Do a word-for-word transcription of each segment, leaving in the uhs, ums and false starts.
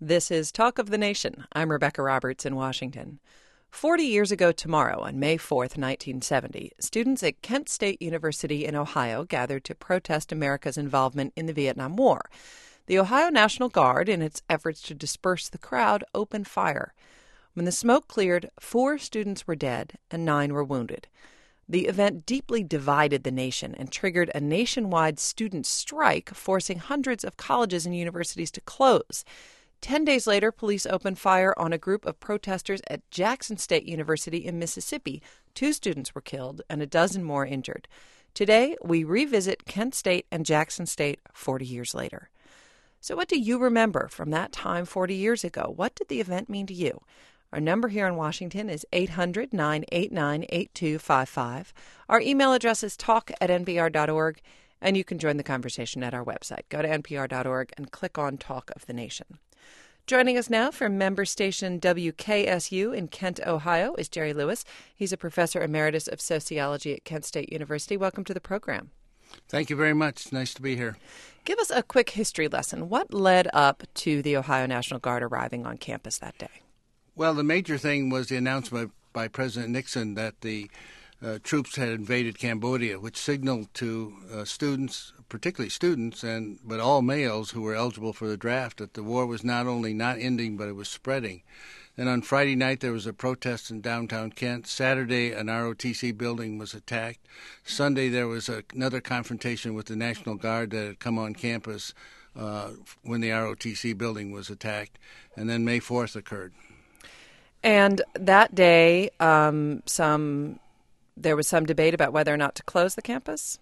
This is Talk of the Nation. I'm Rebecca Roberts in Washington. Forty years ago tomorrow, on May fourth, nineteen seventy, students at Kent State University in Ohio gathered to protest America's involvement in the Vietnam War. The Ohio National Guard, in its efforts to disperse the crowd, opened fire. When the smoke cleared, four students were dead and nine were wounded. The event deeply divided the nation and triggered a nationwide student strike, forcing hundreds of colleges and universities to close. Ten days later, police opened fire on a group of protesters at Jackson State University in Mississippi. Two students were killed and a dozen more injured. Today, we revisit Kent State and Jackson State forty years later. So what do you remember from that time forty years ago? What did the event mean to you? Our number here in Washington is eight hundred, nine eight nine, eight two five five. Our email address is talk at n p r dot org, and you can join the conversation at our website. Go to n p r dot org and click on Talk of the Nation. Joining us now from member station W K S U in Kent, Ohio, is Jerry Lewis. He's a professor emeritus of sociology at Kent State University. Welcome to the program. Thank you very much. Nice to be here. Give us a quick history lesson. What led up to the Ohio National Guard arriving on campus that day? Well, the major thing was the announcement by President Nixon that the uh, troops had invaded Cambodia, which signaled to uh, students, particularly students, and but all males who were eligible for the draft, that the war was not only not ending, but it was spreading. Then on Friday night, there was a protest in downtown Kent. Saturday, an R O T C building was attacked. Sunday, there was a, another confrontation with the National Guard that had come on campus uh, when the R O T C building was attacked. And then May fourth occurred. And that day, um, some there was some debate about whether or not to close the campus?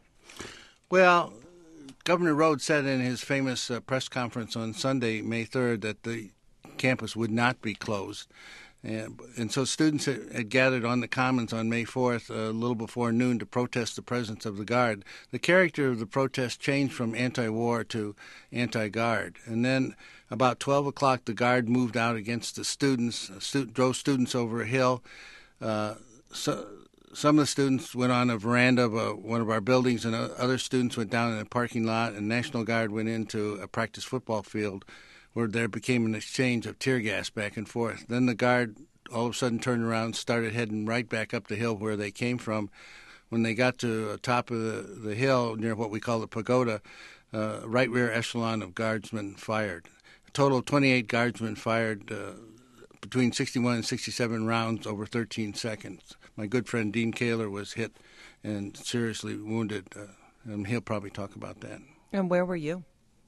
Well, Governor Rhodes said in his famous uh, press conference on Sunday, May third, that the campus would not be closed. And, and so students had, had gathered on the Commons on May fourth, a little before noon, to protest the presence of the Guard. The character of the protest changed from anti-war to anti-Guard. And then about twelve o'clock, the Guard moved out against the students, stu- drove students over a hill. Uh, so, some of the students went on a veranda of a, one of our buildings, and other students went down in a parking lot, and National Guard went into a practice football field where there became an exchange of tear gas back and forth. Then the Guard all of a sudden turned around, started heading right back up the hill where they came from. When they got to the top of the, the hill near what we call the pagoda, uh, right rear echelon of guardsmen fired. A total of twenty-eight guardsmen fired uh, between sixty-one and sixty-seven rounds over thirteen seconds. My good friend Dean Kaler was hit and seriously wounded, uh, and he'll probably talk about that. And where were you?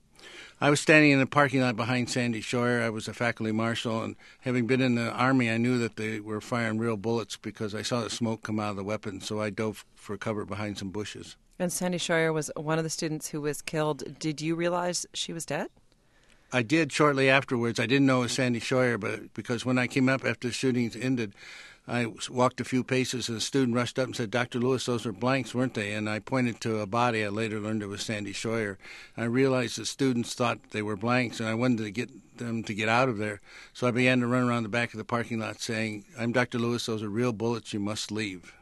I was standing in the parking lot behind Sandy Scheuer. I was a faculty marshal, and having been in the Army, I knew that they were firing real bullets because I saw the smoke come out of the weapon, so I dove for cover behind some bushes. And Sandy Scheuer was one of the students who was killed. Did you realize she was dead? I did shortly afterwards. I didn't know it was Sandy Scheuer, but because when I came up after the shootings ended, I walked a few paces, and a student rushed up and said, "Doctor Lewis, those are blanks, weren't they?" And I pointed to a body. I later learned it was Sandy Scheuer. I realized the students thought they were blanks, and I wanted to get them to get out of there. So I began to run around the back of the parking lot saying, "I'm Doctor Lewis, those are real bullets, you must leave."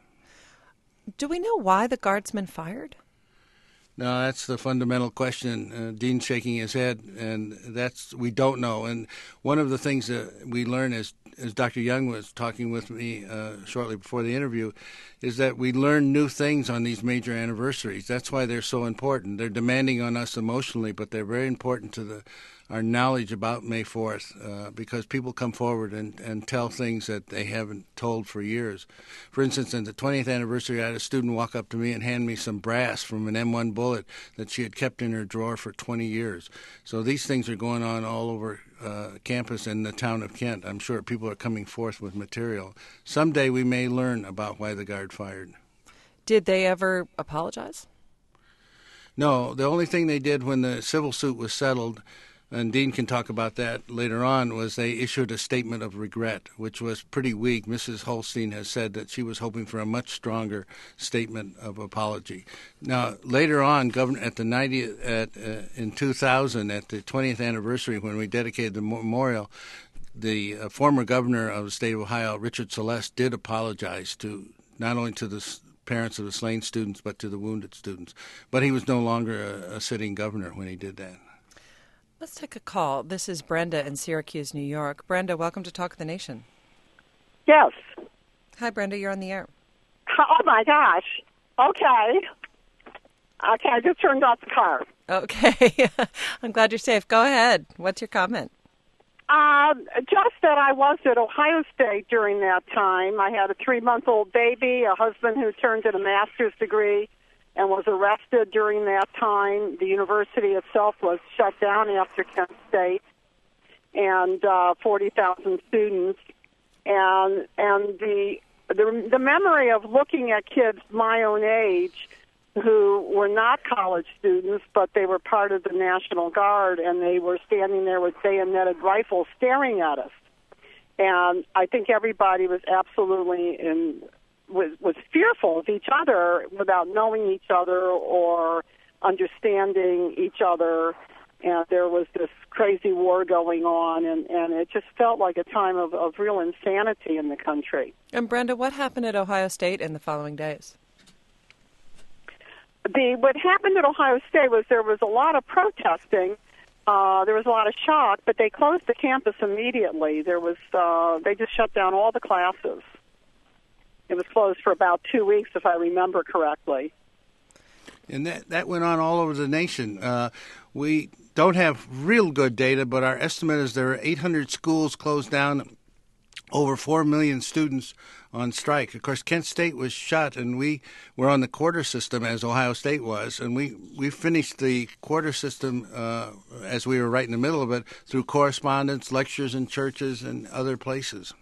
Do we know why the guardsmen fired? No, that's the fundamental question. Uh, Dean's shaking his head, and that's we don't know. And one of the things that we learn as as Doctor Young was talking with me uh, shortly before the interview, is that we learn new things on these major anniversaries. That's why they're so important. They're demanding on us emotionally, but they're very important to the our knowledge about May fourth uh, because people come forward and, and tell things that they haven't told for years. For instance, in the twentieth anniversary, I had a student walk up to me and hand me some brass from an M one bullet that she had kept in her drawer for twenty years. So these things are going on all over uh, campus in the town of Kent. I'm sure people are coming forth with material. Someday we may learn about why the Guard fired. Did they ever apologize? No, the only thing they did when the civil suit was settled, and Dean can talk about that later on, was they issued a statement of regret, which was pretty weak. Missus Holstein has said that she was hoping for a much stronger statement of apology. Now, later on, Governor, at the ninetieth, at, uh, in two thousand, at the twentieth anniversary, when we dedicated the memorial, the uh, former governor of the state of Ohio, Richard Celeste, did apologize to not only to the parents of the slain students, but to the wounded students. But he was no longer a, a sitting governor when he did that. Let's take a call. This is Brenda in Syracuse, New York. Brenda, welcome to Talk of the Nation. Yes. Hi, Brenda. You're on the air. Oh, my gosh. Okay. Okay, I just turned off the car. Okay. I'm glad you're safe. Go ahead. What's your comment? Um, just that I was at Ohio State during that time. I had a three-month-old baby, a husband who turned in a master's degree and was arrested during that time. The university itself was shut down after Kent State, and uh, forty thousand students. And and the, the the memory of looking at kids my own age who were not college students, but they were part of the National Guard, and they were standing there with bayoneted rifles staring at us. And I think everybody was absolutely in, was, was fearful of each other without knowing each other or understanding each other. And there was this crazy war going on, and, and it just felt like a time of, of real insanity in the country. And Brenda, what happened at Ohio State in the following days? The what happened at Ohio State was there was a lot of protesting. Uh, there was a lot of shock, but they closed the campus immediately. There was uh, they just shut down all the classes. It was closed for about two weeks, if I remember correctly. And that, that went on all over the nation. Uh, we don't have real good data, but our estimate is there are eight hundred schools closed down, over four million students on strike. Of course, Kent State was shut, and we were on the quarter system as Ohio State was, and we, we finished the quarter system uh, as we were right in the middle of it through correspondence, lectures in churches, and other places.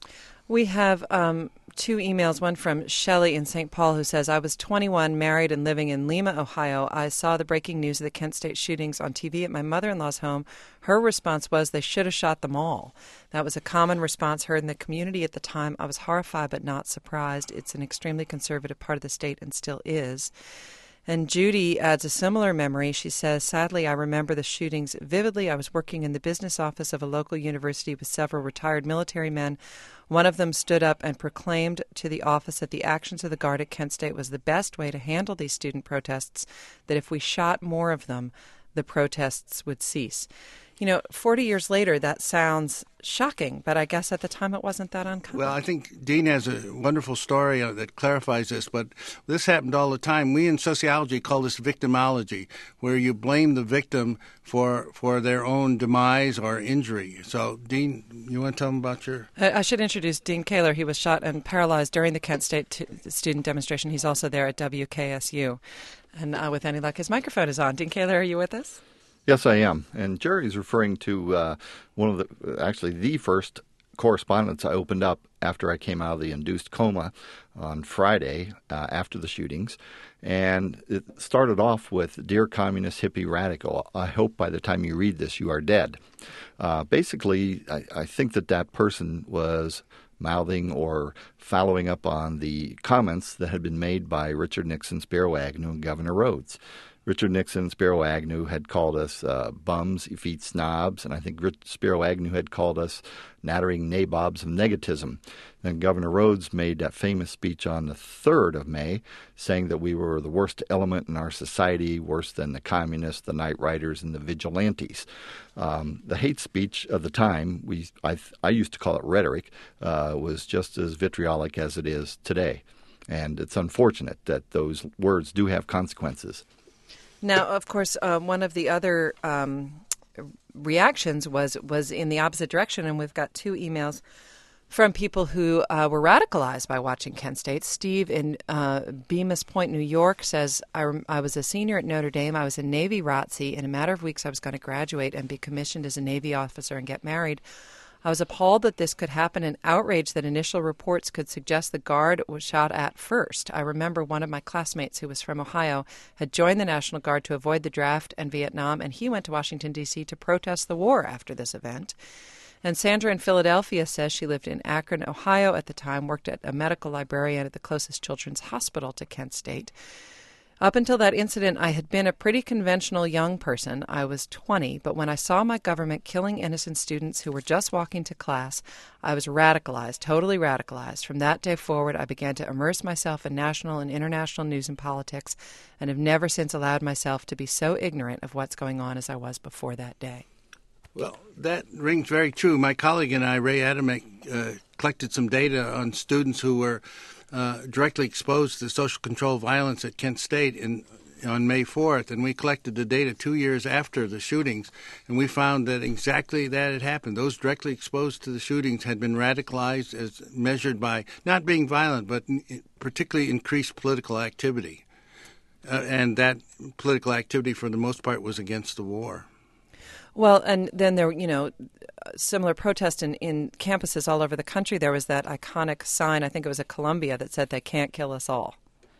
We have um, two emails, one from Shelley in Saint Paul who says, I was twenty-one, married and living in Lima, Ohio. I saw the breaking news of the Kent State shootings on T V at my mother-in-law's home. Her response was they should have shot them all. That was a common response heard in the community at the time. I was horrified but not surprised. It's an extremely conservative part of the state and still is. And Judy adds a similar memory. She says, sadly, I remember the shootings vividly. I was working in the business office of a local university with several retired military men. One of them stood up and proclaimed to the office that the actions of the Guard at Kent State was the best way to handle these student protests, that if we shot more of them, the protests would cease. You know, forty years later, that sounds shocking, but I guess at the time it wasn't that uncommon. Well, I think Dean has a wonderful story uh, that clarifies this, but this happened all the time. We in sociology call this victimology, where you blame the victim for for their own demise or injury. So, Dean, you want to tell them about your... I, I should introduce Dean Kaler. He was shot and paralyzed during the Kent State t- student demonstration. He's also there at W K S U. And uh, with any luck, his microphone is on. Dean Kaler, are you with us? Yes, I am. And Jerry is referring to uh, one of the, actually the first correspondence I opened up after I came out of the induced coma on Friday uh, after the shootings. And it started off with, Dear Communist Hippie Radical, I hope by the time you read this you are dead. Uh, basically, I, I think that that person was mouthing or following up on the comments that had been made by Richard Nixon, Spiro Agnew, and Governor Rhodes. Richard Nixon and Spiro Agnew had called us uh, bums, effete snobs, and I think Rich, Spiro Agnew had called us nattering nabobs of negatism. Then Governor Rhodes made that famous speech on the third of May, saying that we were the worst element in our society, worse than the communists, the night riders, and the vigilantes. Um, the hate speech of the time, we I, I used to call it rhetoric, uh, was just as vitriolic as it is today. And it's unfortunate that those words do have consequences. Now, of course, uh, one of the other um, reactions was was in the opposite direction, and we've got two emails from people who uh, were radicalized by watching Kent State. Steve in uh, Bemis Point, New York, says, I, rem- I was a senior at Notre Dame. I was a Navy R O T C. In a matter of weeks, I was going to graduate and be commissioned as a Navy officer and get married. I was appalled that this could happen and outraged that initial reports could suggest the Guard was shot at first. I remember one of my classmates who was from Ohio had joined the National Guard to avoid the draft and Vietnam, and he went to Washington, D C to protest the war after this event. And Sandra in Philadelphia says she lived in Akron, Ohio at the time, worked at a medical librarian at the closest children's hospital to Kent State. Up until that incident, I had been a pretty conventional young person. I was twenty, but when I saw my government killing innocent students who were just walking to class, I was radicalized, totally radicalized. From that day forward, I began to immerse myself in national and international news and politics, and have never since allowed myself to be so ignorant of what's going on as I was before that day. Well, that rings very true. My colleague and I, Ray Adamek, uh, collected some data on students who were uh, directly exposed to social control violence at Kent State in, on May fourth, and we collected the data two years after the shootings, and we found that exactly that had happened. Those directly exposed to the shootings had been radicalized as measured by not being violent, but particularly increased political activity. Uh, and that political activity, for the most part, was against the war. Well, and then there, you know, similar protests in, in campuses all over the country. There was that iconic sign, I think it was at Columbia, that said, "They can't kill us all."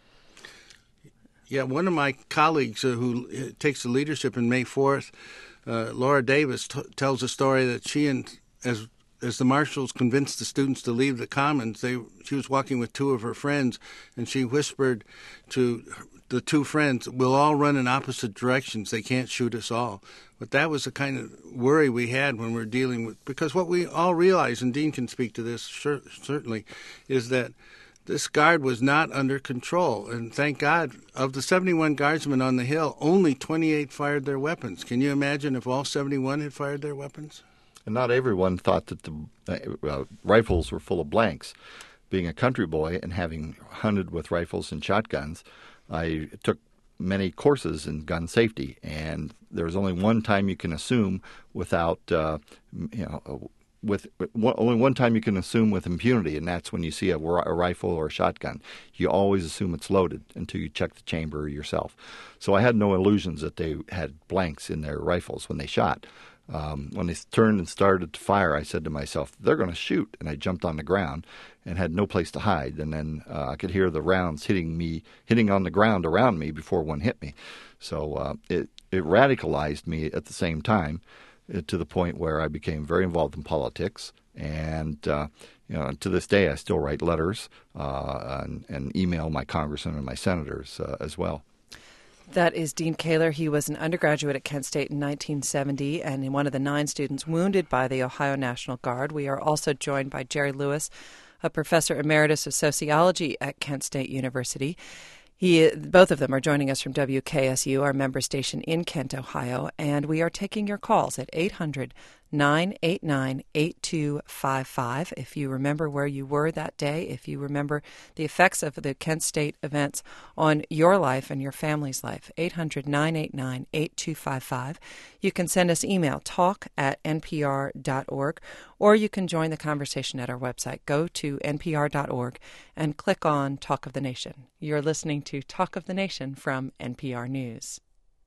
Yeah, one of my colleagues uh, who uh, takes the leadership in May fourth, uh, Laura Davis, t- tells a story that she and, as as the marshals convinced the students to leave the Commons, they she was walking with two of her friends, and she whispered to the two friends, "We'll all run in opposite directions. They can't shoot us all." But that was the kind of worry we had when we were dealing with, because what we all realized, and Dean can speak to this sure, certainly, is that this guard was not under control. And thank God, of the seventy-one guardsmen on the Hill, only twenty-eight fired their weapons. Can you imagine if all seventy-one had fired their weapons? And not everyone thought that the uh, rifles were full of blanks. Being a country boy and having hunted with rifles and shotguns, I took many courses in gun safety, and there's only one time you can assume without, uh, you know, with one, only one time you can assume with impunity, and that's when you see a, a rifle or a shotgun. You always assume it's loaded until you check the chamber yourself. So I had no illusions that they had blanks in their rifles when they shot. Um, when they turned and started to fire, I said to myself, they're going to shoot. And I jumped on the ground and had no place to hide. And then uh, I could hear the rounds hitting me, hitting on the ground around me before one hit me. So uh, it, it radicalized me at the same time uh, to the point where I became very involved in politics. And uh, you know, to this day, I still write letters uh, and, and email my congressmen and my senators uh, as well. That is Dean Kaler. He was an undergraduate at Kent State in nineteen seventy and one of the nine students wounded by the Ohio National Guard. We are also joined by Jerry Lewis, a professor emeritus of sociology at Kent State University. He, both of them are joining us from W K S U, our member station in Kent, Ohio, and we are taking your calls at eight hundred, nine eight nine, eight two five five. If you remember where you were that day, if you remember the effects of the Kent State events on your life and your family's life, eight hundred, nine eight nine, eight two five five. You can send us email, talk at n p r dot org, or you can join the conversation at our website. Go to n p r dot org and click on Talk of the Nation. You're listening to Talk of the Nation from N P R News.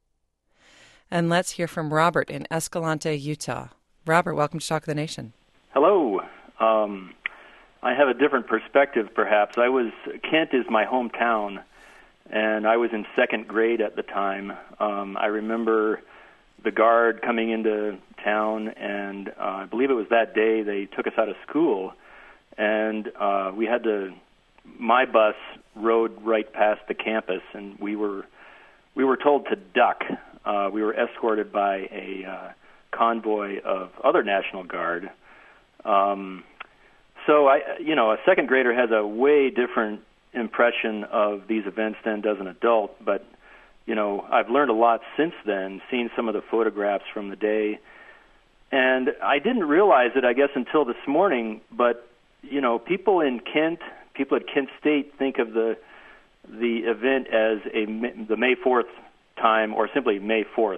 And let's hear from Robert in Escalante, Utah. Robert, welcome to Talk of the Nation. Hello. Um, I have a different perspective, perhaps. I was Kent is my hometown, and I was in second grade at the time. Um, I remember the Guard coming into town, and uh, I believe it was that day they took us out of school, and uh, we had to. My bus rode right past the campus, and we were we were told to duck. Uh, we were escorted by a uh, convoy of other National Guard. Um, so, I, you know, a second grader has a way different impression of these events than does an adult. But, you know, I've learned a lot since then, seen some of the photographs from the day. And I didn't realize it, I guess, until this morning. But, you know, people in Kent, people at Kent State think of the the event as a the May fourth time, or simply May fourth.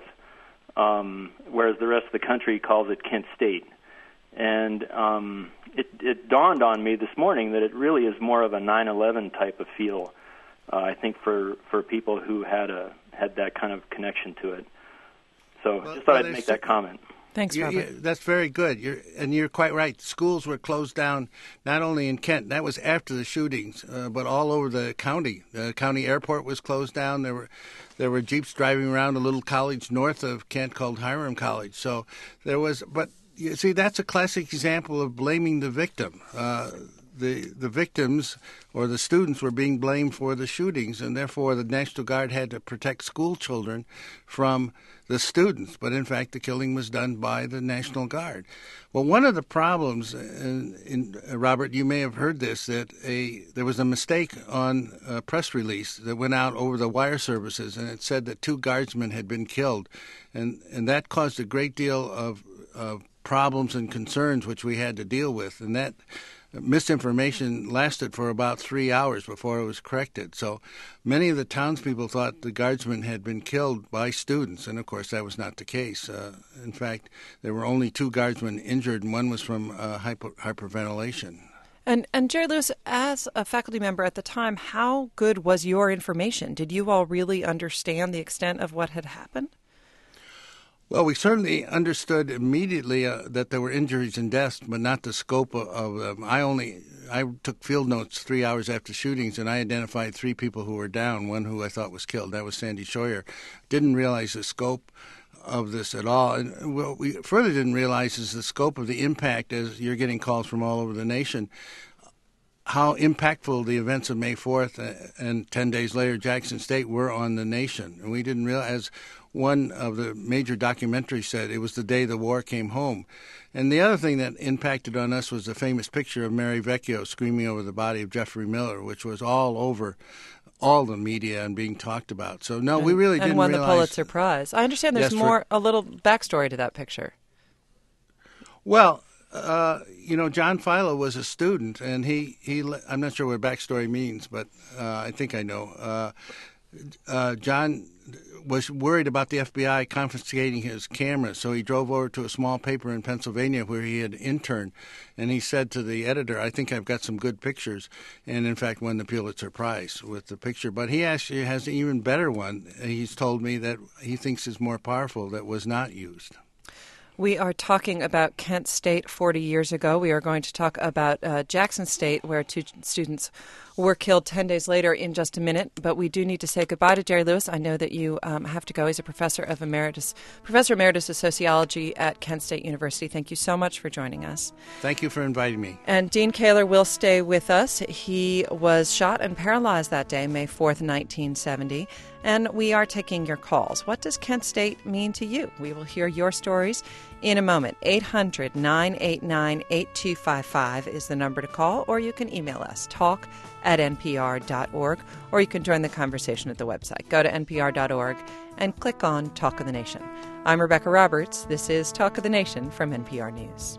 Um, whereas the rest of the country calls it Kent State. And um, it, it dawned on me this morning that it really is more of a nine eleven type of feel, uh, I think, for, for people who had a had that kind of connection to it. So well, just thought well, I'd make that comment. Thanks, you, Robert. you, that's very good. You're, and you're quite right. Schools were closed down not only in Kent, that was after the shootings, uh, but all over the county. The county airport was closed down. There were there were jeeps driving around a little college north of Kent called Hiram College. So there was, but you see, that's a classic example of blaming the victim. Uh, the the victims or the students were being blamed for the shootings, and therefore the National Guard had to protect school children from the students. But in fact, the killing was done by the National Guard. Well, one of the problems, in, in, uh, Robert, you may have heard this, that a there was a mistake on a press release that went out over the wire services, and it said that two guardsmen had been killed, and and that caused a great deal of of problems and concerns which we had to deal with, and that misinformation lasted for about three hours before it was corrected. So many of the townspeople thought the guardsmen had been killed by students, and of course that was not the case. Uh, in fact, there were only two guardsmen injured, and one was from uh, hyper- hyperventilation. And, and Jerry Lewis, as a faculty member at the time, how good was your information? Did you all really understand the extent of what had happened? Well, we certainly understood immediately uh, that there were injuries and deaths, but not the scope of, of them. I only I took field notes three hours after shootings, and I identified three people who were down, one who I thought was killed. That was Sandy Scheuer. Didn't realize the scope of this at all. And what we further didn't realize is the scope of the impact, as you're getting calls from all over the nation, how impactful the events of May fourth and ten days later Jackson State were on the nation. And we didn't realize, one of the major documentaries said, it was the day the war came home. And the other thing that impacted on us was the famous picture of Mary Vecchio screaming over the body of Jeffrey Miller, which was all over all the media and being talked about. So, no, and, we really didn't realize... And won realize, the Pulitzer Prize. I understand there's yes, more, for, a little backstory to that picture. Well, uh, you know, John Philo was a student, and he, he I'm not sure what backstory means, but uh, I think I know. Uh, uh, John was worried about the F B I confiscating his camera, so he drove over to a small paper in Pennsylvania where he had interned, and he said to the editor, I think I've got some good pictures, and in fact won the Pulitzer Prize with the picture. But he actually has an even better one. He's told me that he thinks is more powerful, that was not used. We are talking about Kent State forty years ago. We are going to talk about uh, Jackson State, where two students were killed ten days later, in just a minute. But we do need to say goodbye to Jerry Lewis. I know that you um, have to go. He's a professor of emeritus, professor emeritus of sociology at Kent State University. Thank you so much for joining us. Thank you for inviting me. And Dean Kaler will stay with us. He was shot and paralyzed that day, May fourth, nineteen seventy. And we are taking your calls. What does Kent State mean to you? We will hear your stories in a moment. eight hundred, nine eight nine, eight two five five is the number to call, or you can email us, talk at n p r dot org, or you can join the conversation at the website. Go to n p r dot org and click on Talk of the Nation. I'm Rebecca Roberts. This is Talk of the Nation from N P R News.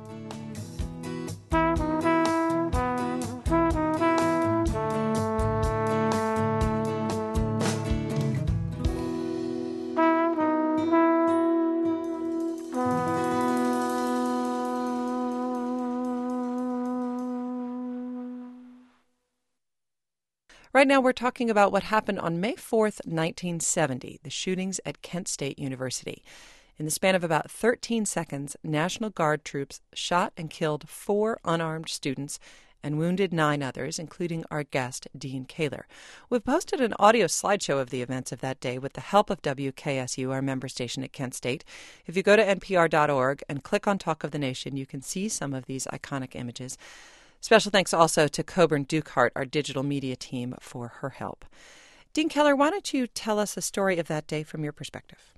Right now, we're talking about what happened on May fourth, nineteen seventy, the shootings at Kent State University. In the span of about thirteen seconds, National Guard troops shot and killed four unarmed students and wounded nine others, including our guest, Dean Kaler. We've posted an audio slideshow of the events of that day with the help of W K S U, our member station at Kent State. If you go to n p r dot org and click on Talk of the Nation, you can see some of these iconic images. Special thanks also to Coburn Dukehart, our digital media team, for her help. Dean Kaler, why don't you tell us the story of that day from your perspective?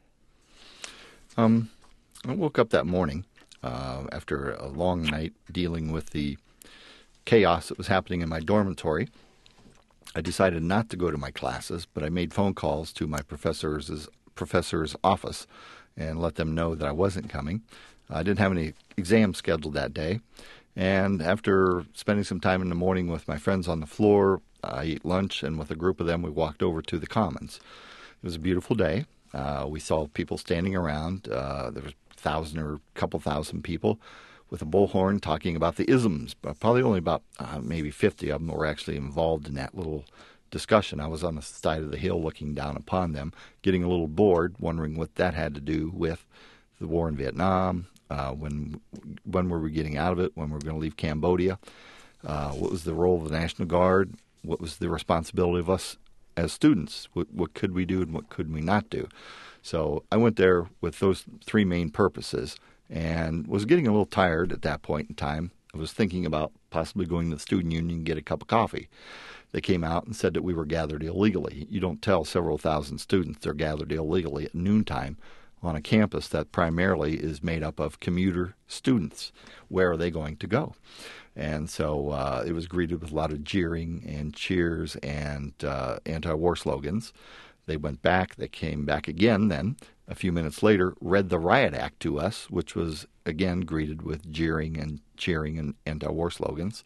Um, I woke up that morning uh, after a long night dealing with the chaos that was happening in my dormitory. I decided not to go to my classes, but I made phone calls to my professor's professor's office and let them know that I wasn't coming. I didn't have any exams scheduled that day. And after spending some time in the morning with my friends on the floor, I ate lunch, and with a group of them, we walked over to the Commons. It was a beautiful day. Uh, we saw people standing around. Uh, there was a thousand or a couple thousand people with a bullhorn talking about the isms. But probably only about uh, maybe fifty of them were actually involved in that little discussion. I was on the side of the hill looking down upon them, getting a little bored, wondering what that had to do with the war in Vietnam. Uh, when when were we getting out of it? When were we going to leave Cambodia? Uh, what was the role of the National Guard? What was the responsibility of us as students? What, what could we do and what could we not do? So I went there with those three main purposes and was getting a little tired at that point in time. I was thinking about possibly going to the student union and get a cup of coffee. They came out and said that we were gathered illegally. You don't tell several thousand students they're gathered illegally at noontime on a campus that primarily is made up of commuter students. Where are they going to go? And so uh, it was greeted with a lot of jeering and cheers and uh, anti-war slogans. They went back. They came back again then, a few minutes later, read the riot act to us, which was, again, greeted with jeering and cheering and anti-war slogans.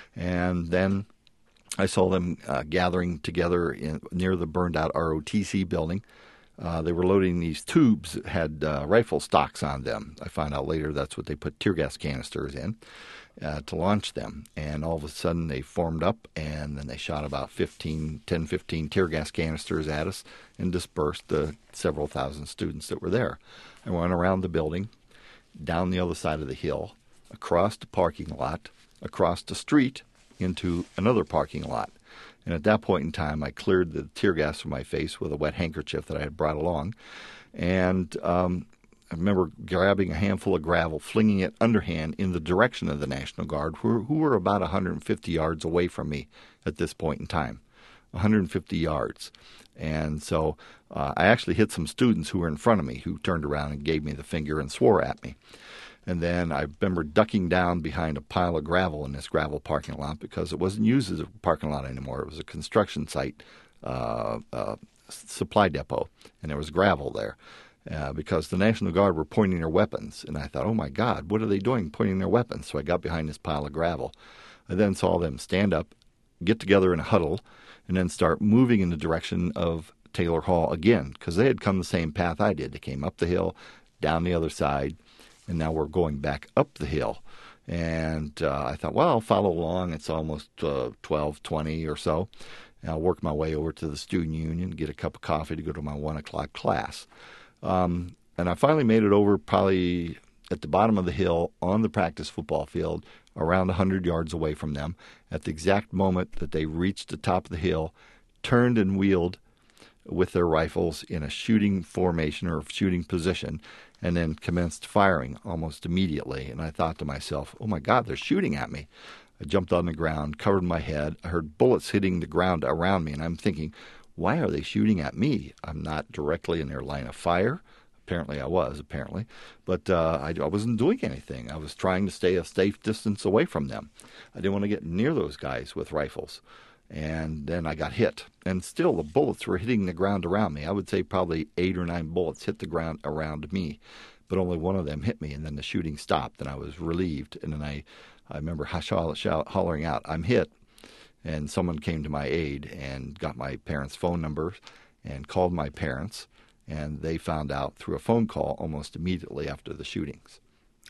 And then I saw them uh, gathering together in, near the burned-out R O T C building. Uh, they were loading these tubes that had uh, rifle stocks on them. I found out later that's what they put tear gas canisters in uh, to launch them. And all of a sudden they formed up, and then they shot about fifteen, ten, fifteen tear gas canisters at us and dispersed the several thousand students that were there. I went around the building, down the other side of the hill, across the parking lot, across the street, into another parking lot. And at that point in time, I cleared the tear gas from my face with a wet handkerchief that I had brought along. And um, I remember grabbing a handful of gravel, flinging it underhand in the direction of the National Guard, who, who were about one hundred fifty yards away from me at this point in time. one hundred fifty yards. And so uh, I actually hit some students who were in front of me who turned around and gave me the finger and swore at me. And then I remember ducking down behind a pile of gravel in this gravel parking lot because it wasn't used as a parking lot anymore. It was a construction site, uh, uh, supply depot, and there was gravel there uh, because the National Guard were pointing their weapons. And I thought, oh, my God, what are they doing pointing their weapons? So I got behind this pile of gravel. I then saw them stand up, get together in a huddle, and then start moving in the direction of Taylor Hall again because they had come the same path I did. They came up the hill, down the other side, and now we're going back up the hill. And uh, I thought, well, I'll follow along. It's almost uh, twelve twenty or so. And I'll work my way over to the student union, get a cup of coffee to go to my one o'clock class. Um, and I finally made it over probably at the bottom of the hill on the practice football field, around one hundred yards away from them, at the exact moment that they reached the top of the hill, turned and wheeled with their rifles in a shooting formation or shooting position, and then commenced firing almost immediately. And I thought to myself, oh, my God, they're shooting at me. I jumped on the ground, covered my head. I heard bullets hitting the ground around me, and I'm thinking, why are they shooting at me? I'm not directly in their line of fire. Apparently I was, apparently. But uh, I, I wasn't doing anything. I was trying to stay a safe distance away from them. I didn't want to get near those guys with rifles. And then I got hit. And still the bullets were hitting the ground around me. I would say probably eight or nine bullets hit the ground around me. But only one of them hit me, and then the shooting stopped, and I was relieved. And then I, I remember hollering out, I'm hit. And someone came to my aid and got my parents' phone numbers and called my parents. And they found out through a phone call almost immediately after the shootings.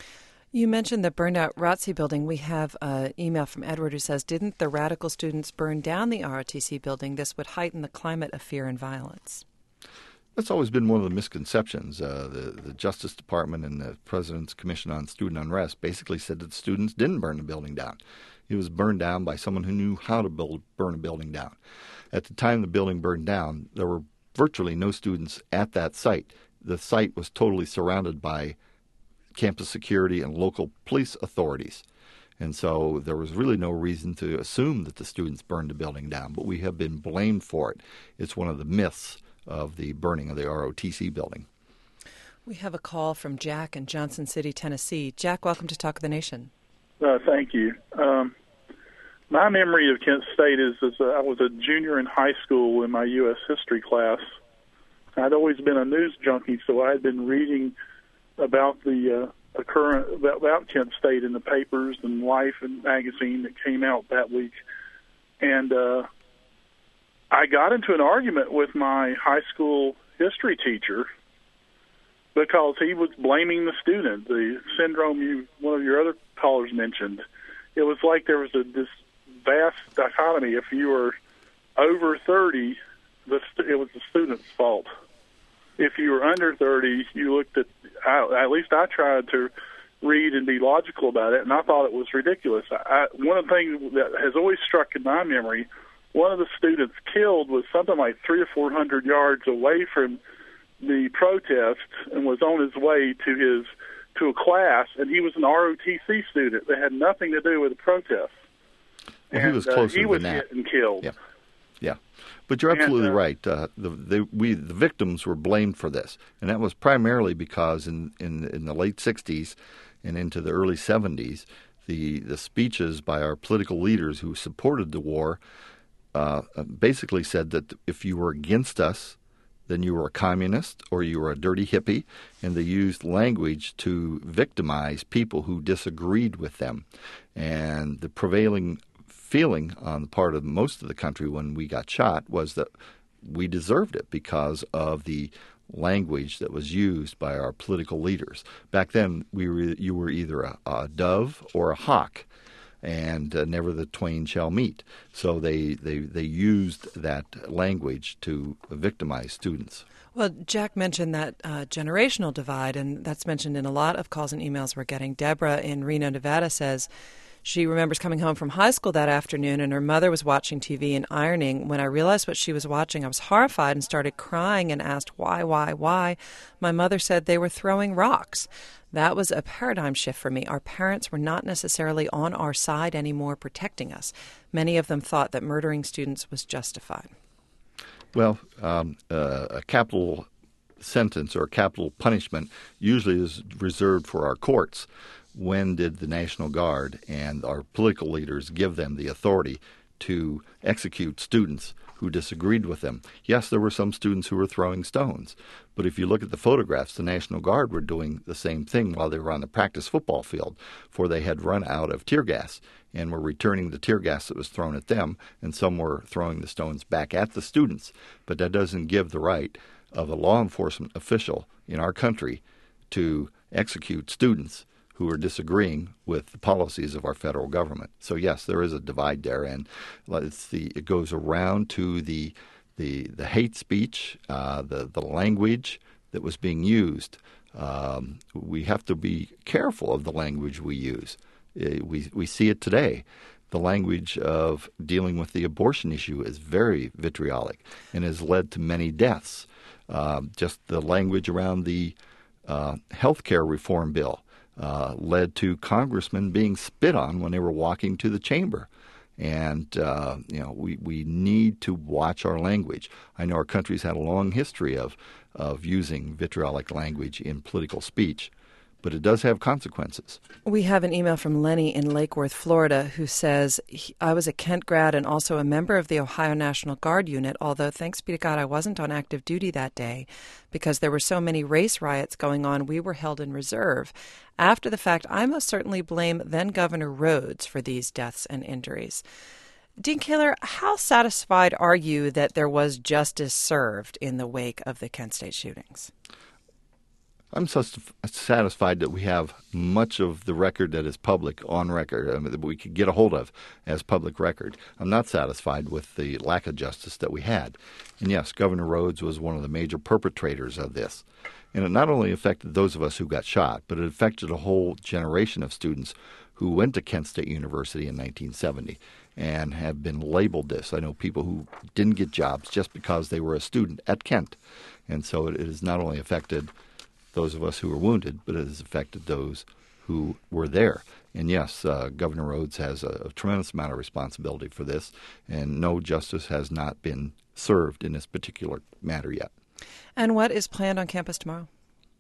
You mentioned the burned-out R O T C building. We have an email from Edward who says, didn't the radical students burn down the R O T C building? This would heighten the climate of fear and violence. That's always been one of the misconceptions. Uh, the, the Justice Department and the President's Commission on Student Unrest basically said that students didn't burn the building down. It was burned down by someone who knew how to build, burn a building down. At the time the building burned down, there were virtually no students at that site. The site was totally surrounded by campus security and local police authorities. And so there was really no reason to assume that the students burned the building down, but we have been blamed for it. It's one of the myths of the burning of the R O T C building. We have a call from Jack in Johnson City, Tennessee. Jack, welcome to Talk of the Nation. Uh, thank you. Um, my memory of Kent State is, is uh, I was a junior in high school in my U S history class. I'd always been a news junkie, so I had been reading about the uh, current about, about Kent State in the papers and Life and magazine that came out that week. And uh, I got into an argument with my high school history teacher because he was blaming the student, the syndrome you one of your other callers mentioned. It was like there was a, this vast dichotomy. If you were over thirty, the, it was the student's fault. If you were under thirty, you looked at, I, at least I tried to read and be logical about it, and I thought it was ridiculous. I, one of the things that has always struck in my memory, one of the students killed was something like three or four hundred yards away from the protest and was on his way to his to a class, and he was an R O T C student that had nothing to do with the protest. Well, and, he was closer uh, he was than that. hit and killed. Yeah. Yeah, but you're absolutely and, uh, right. Uh, the, the, we, the victims were blamed for this, and that was primarily because in, in, in the late sixties and into the early seventies, the, the speeches by our political leaders who supported the war uh, basically said that if you were against us, then you were a communist or you were a dirty hippie, and they used language to victimize people who disagreed with them. And the prevailing feeling on the part of most of the country when we got shot was that we deserved it because of the language that was used by our political leaders. Back then, we were, you were either a, a dove or a hawk, and uh, never the twain shall meet. So they, they, they used that language to victimize students. Well, Jack mentioned that uh, generational divide, and that's mentioned in a lot of calls and emails we're getting. Deborah in Reno, Nevada says she remembers coming home from high school that afternoon, and her mother was watching T V and ironing. When I realized what she was watching, I was horrified and started crying and asked why, why, why. My mother said they were throwing rocks. That was a paradigm shift for me. Our parents were not necessarily on our side anymore protecting us. Many of them thought that murdering students was justified. Well, um, uh, a capital sentence or a capital punishment usually is reserved for our courts. When did the National Guard and our political leaders give them the authority to execute students who disagreed with them? Yes, there were some students who were throwing stones, but if you look at the photographs, the National Guard were doing the same thing while they were on the practice football field, for they had run out of tear gas and were returning the tear gas that was thrown at them, and some were throwing the stones back at the students. But that doesn't give the right of a law enforcement official in our country to execute students who are disagreeing with the policies of our federal government. So yes, there is a divide there, and it's the, it goes around to the the, the hate speech, uh, the the language that was being used. Um, we have to be careful of the language we use. Uh, we we see it today. The language of dealing with the abortion issue is very vitriolic and has led to many deaths. Uh, just the language around the uh, health care reform bill Uh, led to congressmen being spit on when they were walking to the chamber. And, uh, you know, we, we need to watch our language. I know our country's had a long history of, of using vitriolic language in political speech, but it does have consequences. We have an email from Lenny in Lake Worth, Florida, who says, I was a Kent grad and also a member of the Ohio National Guard unit, although thanks be to God I wasn't on active duty that day because there were so many race riots going on, we were held in reserve. After the fact, I most certainly blame then-Governor Rhodes for these deaths and injuries. Dean Kaler, how satisfied are you that there was justice served in the wake of the Kent State shootings? I'm so satisfied that we have much of the record that is public on record, I mean, that we could get a hold of as public record. I'm not satisfied with the lack of justice that we had. And yes, Governor Rhodes was one of the major perpetrators of this. And it not only affected those of us who got shot, but it affected a whole generation of students who went to Kent State University in nineteen seventy and have been labeled this. I know people who didn't get jobs just because they were a student at Kent. And so it has not only affected those of us who were wounded, but it has affected those who were there. And yes, uh, Governor Rhodes has a, a tremendous amount of responsibility for this, and no justice has not been served in this particular matter yet. And what is planned on campus tomorrow?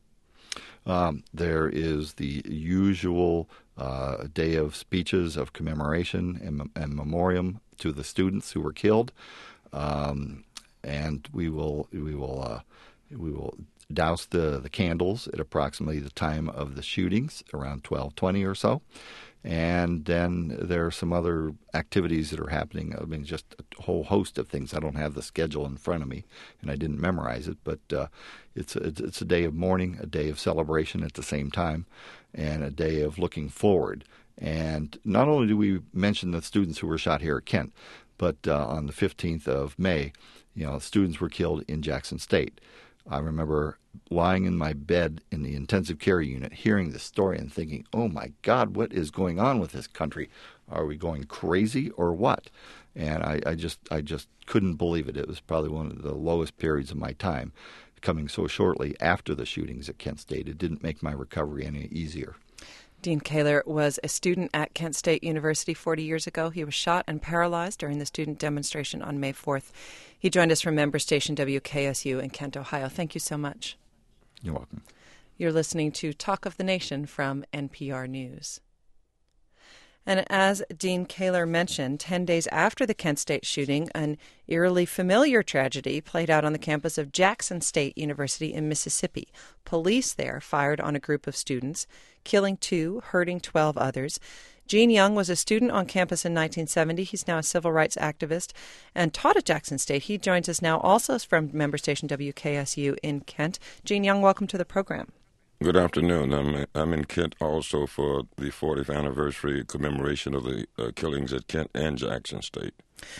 Um, there is the usual uh, day of speeches of commemoration and, and memoriam to the students who were killed, um, and we will we will uh, we will. douse the, the candles at approximately the time of the shootings, around twelve twenty or so. And then there are some other activities that are happening. I mean, just a whole host of things. I don't have the schedule in front of me, and I didn't memorize it, but uh, it's, a, it's a day of mourning, a day of celebration at the same time, and a day of looking forward. And not only do we mention the students who were shot here at Kent, but uh, on the fifteenth of May, you know, students were killed in Jackson State. I remember lying in my bed in the intensive care unit, hearing this story and thinking, oh, my God, what is going on with this country? Are we going crazy or what? And I, I just I just couldn't believe it. It was probably one of the lowest periods of my time, coming so shortly after the shootings at Kent State. It didn't make my recovery any easier. Dean Kaler was a student at Kent State University forty years ago. He was shot and paralyzed during the student demonstration on May fourth. He joined us from member station W K S U in Kent, Ohio. Thank you so much. You're welcome. You're listening to Talk of the Nation from N P R News. And as Dean Kaler mentioned, ten days after the Kent State shooting, an eerily familiar tragedy played out on the campus of Jackson State University in Mississippi. Police there fired on a group of students, killing two, hurting twelve others. Gene Young was a student on campus in nineteen seventy. He's now a civil rights activist and taught at Jackson State. He joins us now also from member station W K S U in Kent. Gene Young, welcome to the program. Good afternoon. I'm I'm in Kent also for the fortieth anniversary commemoration of the uh, killings at Kent and Jackson State.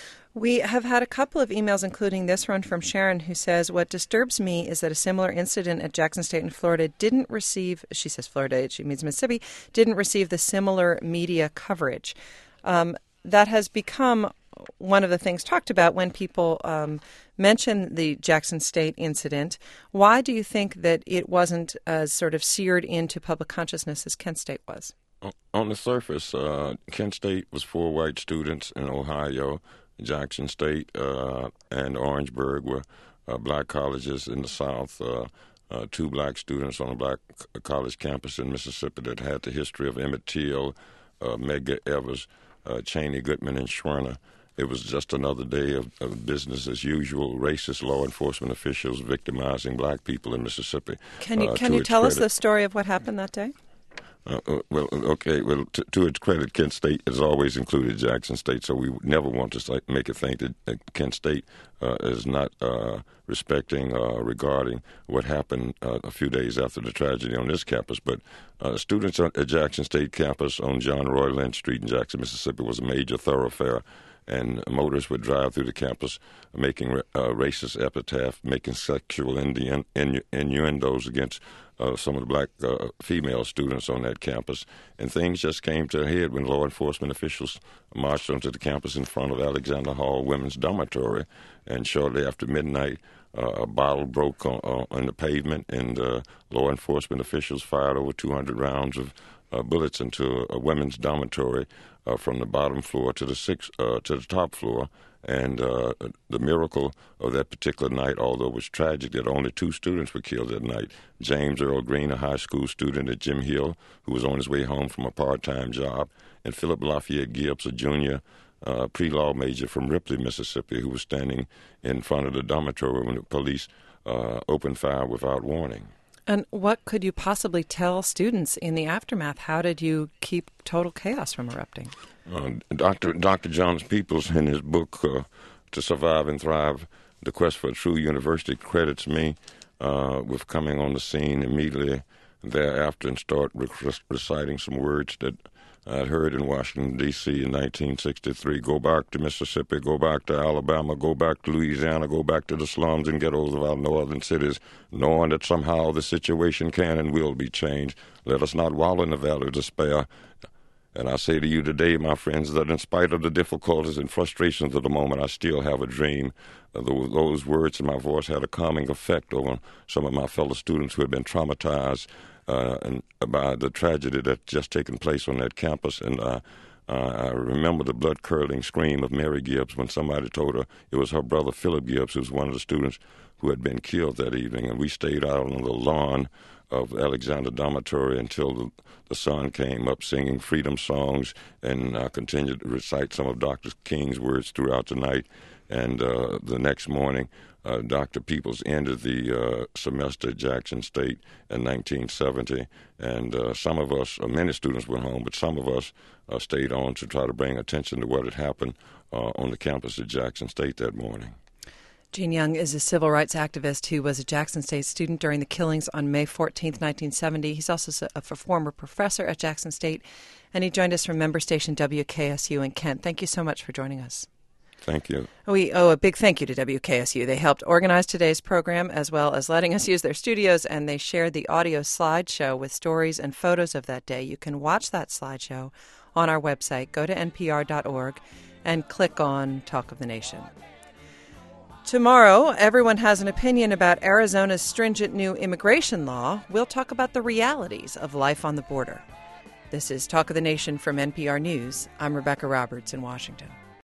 We have had a couple of emails, including this one from Sharon, who says, what disturbs me is that a similar incident at Jackson State in Florida didn't receive, she says Florida, she means Mississippi, didn't receive the similar media coverage. Um, that has become one of the things talked about when people um, mention the Jackson State incident. Why do you think that it wasn't as sort of seared into public consciousness as Kent State was? On the surface, uh, Kent State was four white students in Ohio. Jackson State uh, and Orangeburg were uh, black colleges in the South. Uh, uh, two black students on a black college campus in Mississippi that had the history of Emmett Till, uh, Medgar Evers, uh, Cheney, Goodman, and Schwerner. It was just another day of, of business as usual, racist law enforcement officials victimizing black people in Mississippi. Can you, uh, can you tell credit. us the story of what happened that day? Uh, well, okay. Well, t- to its credit, Kent State has always included Jackson State, so we never want to say, make it think that uh, Kent State uh, is not uh, respecting uh, regarding what happened uh, a few days after the tragedy on this campus. But uh, students at Jackson State campus on John Roy Lynch Street in Jackson, Mississippi, was a major thoroughfare, and motorists would drive through the campus making uh, racist epitaph, making sexual innu- innu- innuendos against Uh, some of the black uh, female students on that campus. And things just came to a head when law enforcement officials marched onto the campus in front of Alexander Hall Women's Dormitory. And shortly after midnight, uh, a bottle broke on, uh, on the pavement, and uh, law enforcement officials fired over two hundred rounds of uh, bullets into a, a women's dormitory uh, from the bottom floor to the sixth, uh, to the top floor. And uh, the miracle of that particular night, although it was tragic that only two students were killed that night, James Earl Green, a high school student at Jim Hill, who was on his way home from a part-time job, and Philip Lafayette Gibbs, a junior uh, pre-law major from Ripley, Mississippi, who was standing in front of the dormitory when the police uh, opened fire without warning. And what could you possibly tell students in the aftermath? How did you keep total chaos from erupting? Uh, Doctor Doctor John Peoples, in his book, uh, To Survive and Thrive, The Quest for a True University, credits me uh, with coming on the scene immediately thereafter and start rec- reciting some words that I'd heard in Washington, D C in nineteen sixty-three. Go back to Mississippi, go back to Alabama, go back to Louisiana, go back to the slums and ghettos of our northern cities, knowing that somehow the situation can and will be changed. Let us not wallow in the valley of despair. And I say to you today, my friends, that in spite of the difficulties and frustrations of the moment, I still have a dream. Uh, those, those words in my voice had a calming effect over some of my fellow students who had been traumatized uh, and, by the tragedy that just taken place on that campus. And uh, uh, I remember the blood-curdling scream of Mary Gibbs when somebody told her it was her brother Philip Gibbs, who was one of the students who had been killed that evening. And we stayed out on the lawn of Alexander Dormitory until the, the sun came up, singing freedom songs, and uh, continued to recite some of Doctor King's words throughout the night. And uh, the next morning, uh, Doctor Peoples ended the uh, semester at Jackson State in nineteen seventy, and uh, some of us, uh, many students went home, but some of us uh, stayed on to try to bring attention to what had happened uh, on the campus at Jackson State that morning. Gene Young is a civil rights activist who was a Jackson State student during the killings on May fourteenth, nineteen seventy. He's also a former professor at Jackson State, and he joined us from member station W K S U in Kent. Thank you so much for joining us. Thank you. We owe a big thank you to W K S U. They helped organize today's program as well as letting us use their studios, and they shared the audio slideshow with stories and photos of that day. You can watch that slideshow on our website. Go to N P R dot org and click on Talk of the Nation. Tomorrow, everyone has an opinion about Arizona's stringent new immigration law. We'll talk about the realities of life on the border. This is Talk of the Nation from N P R News. I'm Rebecca Roberts in Washington.